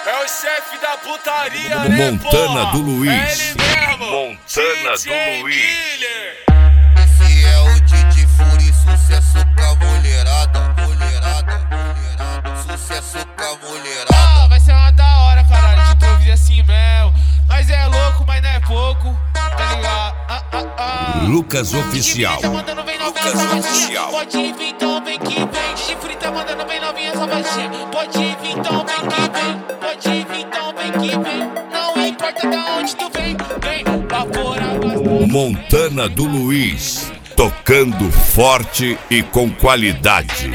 É o chefe da putaria, né, Montana porra? do Luiz. É ele mesmo. Montana DJ do Luiz. Miller. Esse é o DJ Fury, sucesso com a mulherada, mulherada, mulherada, sucesso com a mulherada. Ah, vai ser uma da hora, caralho, de improviso assim mesmo. Mas é louco, mas não é pouco, tá ligado? Lucas Oficial. DJ mandando bem novinha, Lucas essa Oficial. baixinha. Pode vir, então vem que vem. DJ Fury tá mandando bem novinha, essa baixinha. Pode vir, então vem que vem. Pode vir, então vem que vem. Não importa da onde tu vem, vem pra fora bastante. Montana do Luiz. Tocando forte e com qualidade.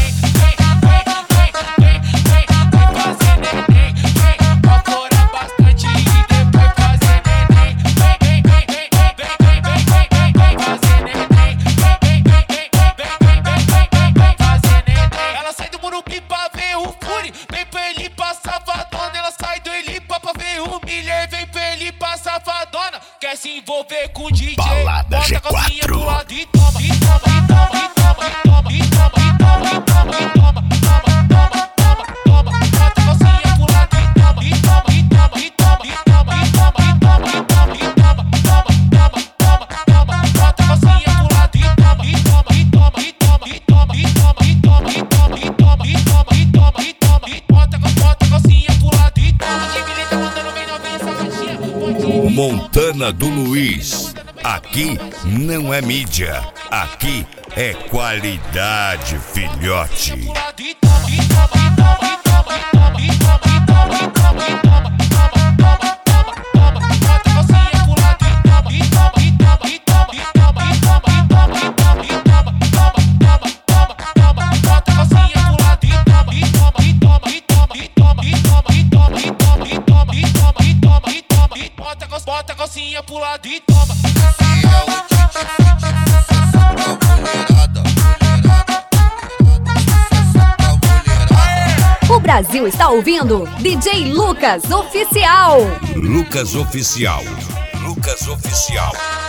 Ela sai do Morumbi pra ver o Fury, vem pra ele pra Safadona. Ela sai do Elipa pra ver o Miller, vem pra ele pra Safadona. Quer se envolver com o DJ, Balada bota a calcinha G4. pro lado e toma, e toma, e toma, e toma, e toma, e toma, e toma, e toma, e toma, toma, toma, toma, bota a calcinha pro lado e toma, e toma, e toma, e toma, e toma, e toma, e toma, e toma, e toma, toma, toma, toma, bota a calcinha pro lado e toma, e toma, e toma, e toma, e toma, e toma, e toma, e toma, e toma, e toma, e toma, e toma, e bota a calcinha pro lado e toma. Que beleza, mandando bem novinha essa caixinha. Montana do Luiz. Aqui não é mídia, aqui é qualidade, filhote. Bota a calcinha pro lado e toma. Esse é o DJ Fury, sucesso com a mulherada, mulherada, mulherada, sucesso com a mulherada. O Brasil está ouvindo DJ Lucas Oficial. Lucas Oficial. Lucas Oficial.